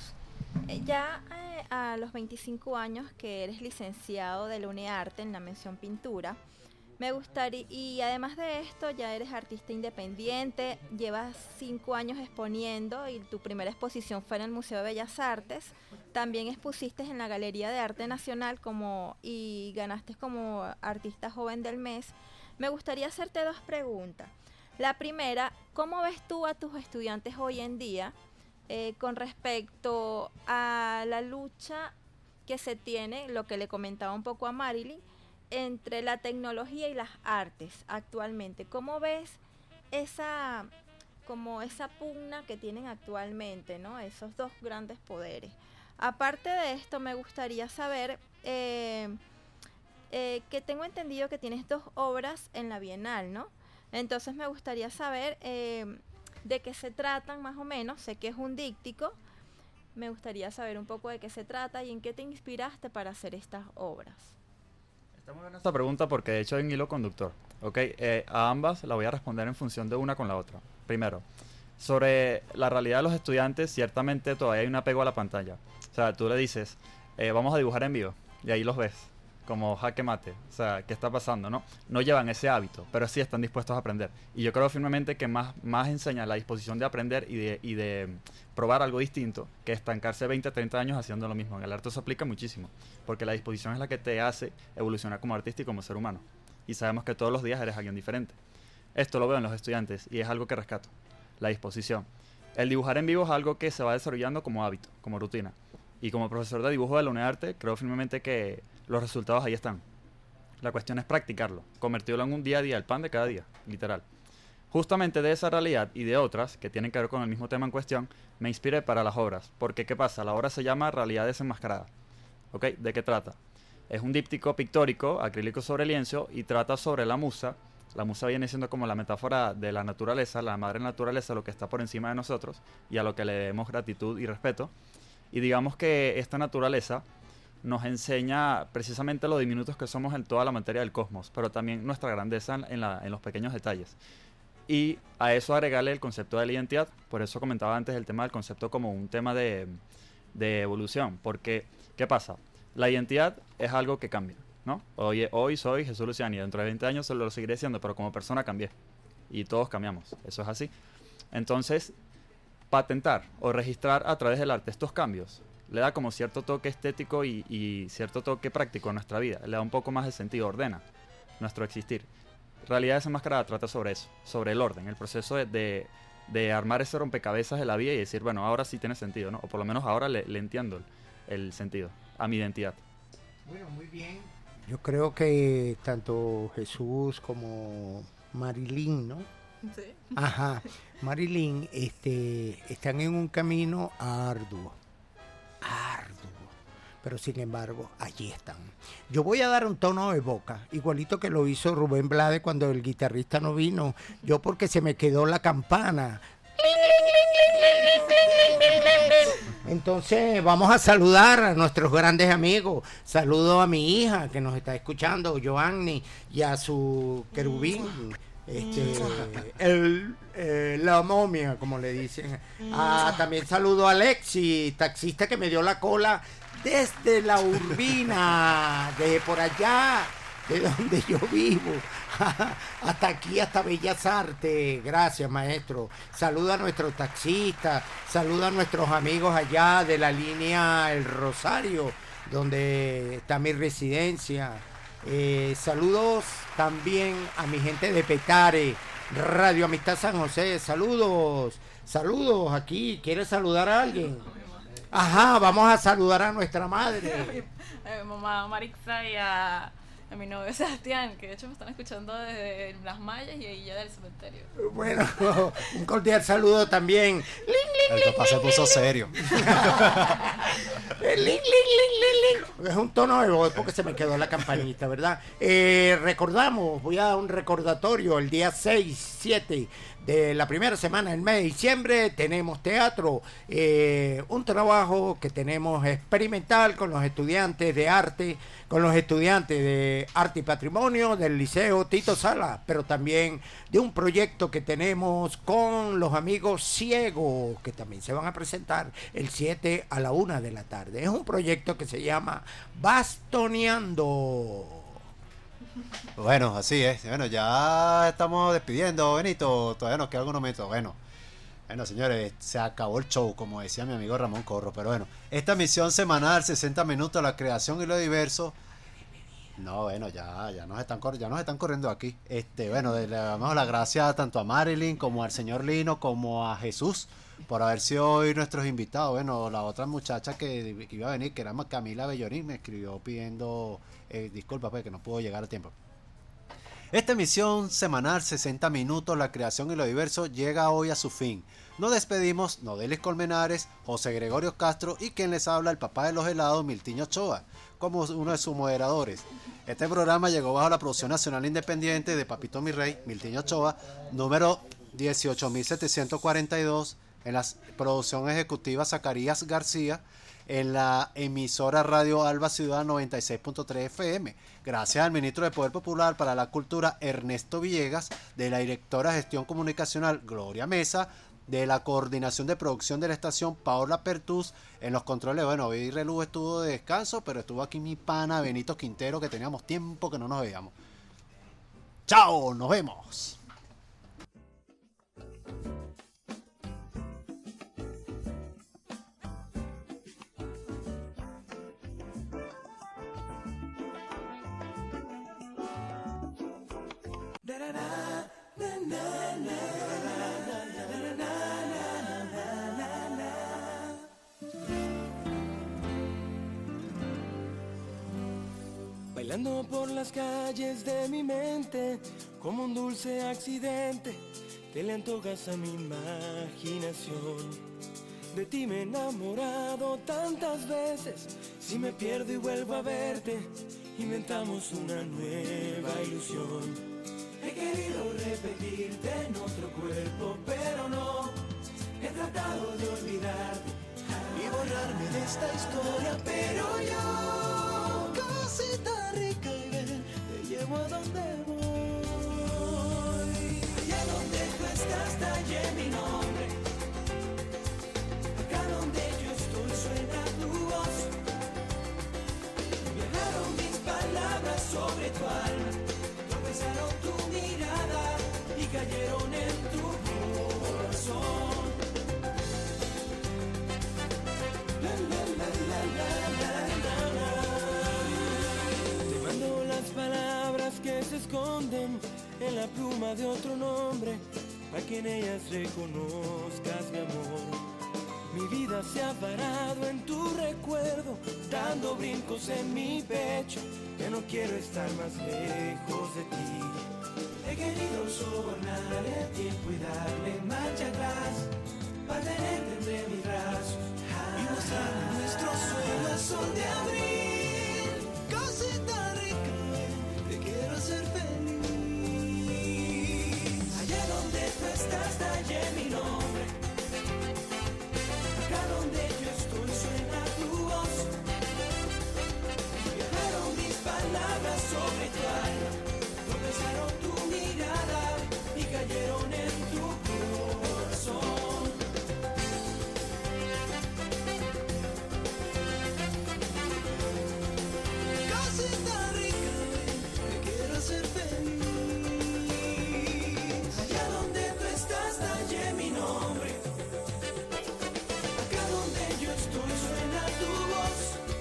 a los 25 años que eres licenciado de la UNEARTE en la mención pintura, me gustaría, y además de esto ya eres artista independiente, llevas 5 años exponiendo y tu primera exposición fue en el Museo de Bellas Artes, también expusiste en la Galería de Arte Nacional y ganaste como artista joven del mes. Me gustaría hacerte 2 preguntas. La primera, ¿cómo ves tú a tus estudiantes hoy en día con respecto a la lucha que se tiene, lo que le comentaba un poco a Marilyn, entre la tecnología y las artes actualmente? ¿Cómo ves esa pugna que tienen actualmente, ¿no? Esos 2 grandes poderes. Aparte de esto, me gustaría saber que tengo entendido que tienes 2 obras en la Bienal, ¿no? Entonces me gustaría saber de qué se tratan más o menos. Sé que es un díptico. Me gustaría saber un poco de qué se trata y en qué te inspiraste para hacer estas obras. Está muy buena esta pregunta porque de hecho hay un hilo conductor. Okay, a ambas la voy a responder en función de una con la otra. Primero, sobre la realidad de los estudiantes, ciertamente todavía hay un apego a la pantalla. O sea, tú le dices, vamos a dibujar en vivo, y ahí los ves, como jaque mate. O sea, ¿qué está pasando, no? No llevan ese hábito, pero sí están dispuestos a aprender. Y yo creo firmemente que más enseña la disposición de aprender y de probar algo distinto que estancarse 20, 30 años haciendo lo mismo. En el arte eso aplica muchísimo, porque la disposición es la que te hace evolucionar como artista y como ser humano. Y sabemos que todos los días eres alguien diferente. Esto lo veo en los estudiantes y es algo que rescato, la disposición. El dibujar en vivo es algo que se va desarrollando como hábito, como rutina. Y como profesor de dibujo de la UNEARTE, creo firmemente que los resultados ahí están. La cuestión es practicarlo, convertirlo en un día a día, el pan de cada día, literal. Justamente de esa realidad y de otras que tienen que ver con el mismo tema en cuestión, me inspiré para las obras. Porque, ¿qué pasa? La obra se llama Realidad Desenmascarada. ¿Ok? ¿De qué trata? Es un díptico pictórico, acrílico sobre lienzo, y trata sobre la musa. La musa viene siendo como la metáfora de la naturaleza, la madre naturaleza, lo que está por encima de nosotros, y a lo que le debemos gratitud y respeto. Y digamos que esta naturaleza nos enseña precisamente lo diminutos que somos en toda la materia del cosmos, pero también nuestra grandeza en los pequeños detalles. Y a eso agregarle el concepto de la identidad. Por eso comentaba antes el tema del concepto como un tema de evolución. Porque, ¿qué pasa? La identidad es algo que cambia, ¿no? Hoy soy Jesús Luciani, dentro de 20 años lo seguiré siendo, pero como persona cambié. Y todos cambiamos, eso es así. Entonces, patentar o registrar a través del arte estos cambios le da como cierto toque estético y cierto toque práctico a nuestra vida. Le da un poco más de sentido, ordena nuestro existir. Realidad Desenmascarada trata sobre eso, sobre el orden, el proceso de armar ese rompecabezas de la vida y decir, bueno, ahora sí tiene sentido, ¿no? O por lo menos ahora le entiendo el sentido a mi identidad. Bueno, muy bien. Yo creo que tanto Jesús como Marilyn, ¿no? Sí. Ajá, Marilyn, están en un camino arduo, pero sin embargo, allí están. Yo voy a dar un tono de boca, igualito que lo hizo Rubén Blades cuando el guitarrista no vino, yo porque se me quedó la campana. Entonces vamos a saludar a nuestros grandes amigos. Saludo a mi hija que nos está escuchando, Joanny, y a su querubín, la momia, como le dicen. También saludo a Alexi, taxista que me dio la cola desde la Urbina, de por allá, de donde yo vivo, hasta aquí, hasta Bellas Artes. Gracias, maestro. Saluda a nuestros taxistas, saluda a nuestros amigos allá de la línea El Rosario, donde está mi residencia. Saludos también a mi gente de Petare, Radio Amistad San José. Saludos aquí. ¿Quieres saludar a alguien? Ajá, vamos a saludar a nuestra madre. A mi mamá Marixa y a mi novio Sebastián, que de hecho me están escuchando desde Las Mallas y ahí ya del cementerio. Bueno, un cordial saludo también. El papá se puso serio. Es un tono de voz porque se me quedó la campanita, ¿verdad? Recordamos, voy a dar un recordatorio, el día 6, 7 de la primera semana del mes de diciembre tenemos teatro, un trabajo que tenemos experimental con los estudiantes de arte, y patrimonio del Liceo Tito Sala, pero también de un proyecto que tenemos con los amigos ciegos, que también se van a presentar el 7 a la 1 de la tarde. Es un proyecto que se llama Bastoneando. Bueno, así es. Bueno, ya estamos despidiendo, Benito. Todavía nos queda algún momento. Bueno, señores, se acabó el show, como decía mi amigo Ramón Corro. Pero bueno, esta misión semanal, 60 minutos, la creación y lo diverso. No, bueno, ya nos están corriendo aquí. Bueno, le damos las gracias tanto a Marilyn como al señor Lino como a Jesús por haber sido hoy nuestros invitados. Bueno, la otra muchacha que iba a venir, que era Camila Bellorín, me escribió pidiendo disculpas porque no pudo llegar a tiempo. Esta emisión semanal, 60 minutos, la creación y lo diverso, llega hoy a su fin. Nos despedimos, Nodelis Colmenares, José Gregorio Castro y quien les habla, el papá de los helados, Miltiño Ochoa, como uno de sus moderadores. Este programa llegó bajo la producción nacional independiente de Papito Mi Rey, Miltiño Ochoa, número 18.742, en la producción ejecutiva Zacarías García, en la emisora Radio Alba Ciudad 96.3 FM. Gracias al ministro de Poder Popular para la Cultura Ernesto Villegas, de la directora de Gestión Comunicacional Gloria Mesa, de la coordinación de producción de la estación Paola Pertús, en los controles. Bueno, hoy Relú estuvo de descanso, pero estuvo aquí mi pana Benito Quintero, que teníamos tiempo que no nos veíamos. ¡Chao! ¡Nos vemos! Ando por las calles de mi mente como un dulce accidente, te le antojas a mi imaginación. De ti me he enamorado tantas veces, si me pierdo y vuelvo a verte, inventamos una nueva ilusión. He querido repetirte en otro cuerpo, pero no, he tratado de olvidarte y borrarme de esta historia, pero yo, cosita rica y ven, te llevo a donde voy. Allá donde tú estás, talle mi nombre. Acá donde yo estoy, suena tu voz. Viajaron mis palabras sobre tu alma, tropezaron tu mirada y cayeron en tu corazón. La, la, la, la, la, la, la. Te mando las palabras que se esconden en la pluma de otro nombre, para que en ellas reconozcas mi amor. Mi vida se ha parado en tu recuerdo, dando brincos en mi pecho, que no quiero estar más lejos de ti. He querido sobornar el tiempo y darle marcha atrás, para tenerte entre mis brazos y mostrar nuestros sueños son de abril. Cosita rica, te quiero hacer feliz. Allá donde tú estás, talle mi nombre. Acá donde yo estoy, suena tu voz. Viajaron mis palabras sobre tu alma, tropezaron tu mirada y cayeron en tu corazón. Cosita rica, te quiero hacer feliz. Allá donde tú estás, talle mi nombre. Acá donde yo estoy, suena tu voz.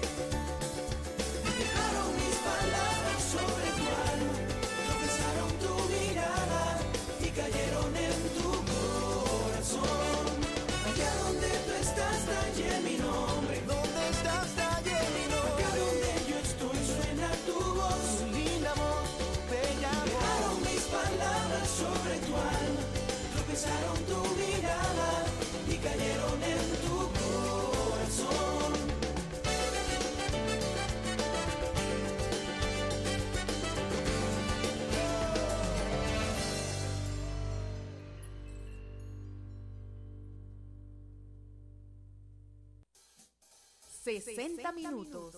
Dejaron mis palabras sobre tu alma, tropezaron tu mirada y cayeron en tu corazón. Allá donde tú estás, talle mi nombre. ¿Dónde estás? Talle mi nombre. Acá donde yo estoy, suena tu voz. Tu linda voz, bella voz. Dejaron mis palabras sobre tu alma, tropezaron tu mirada y cayeron en tu corazón. ¡60 minutos!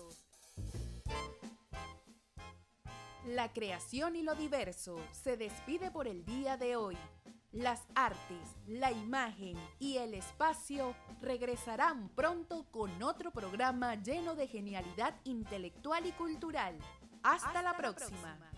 La creación y lo diverso se despide por el día de hoy. Las artes, la imagen y el espacio regresarán pronto con otro programa lleno de genialidad intelectual y cultural. Hasta la próxima.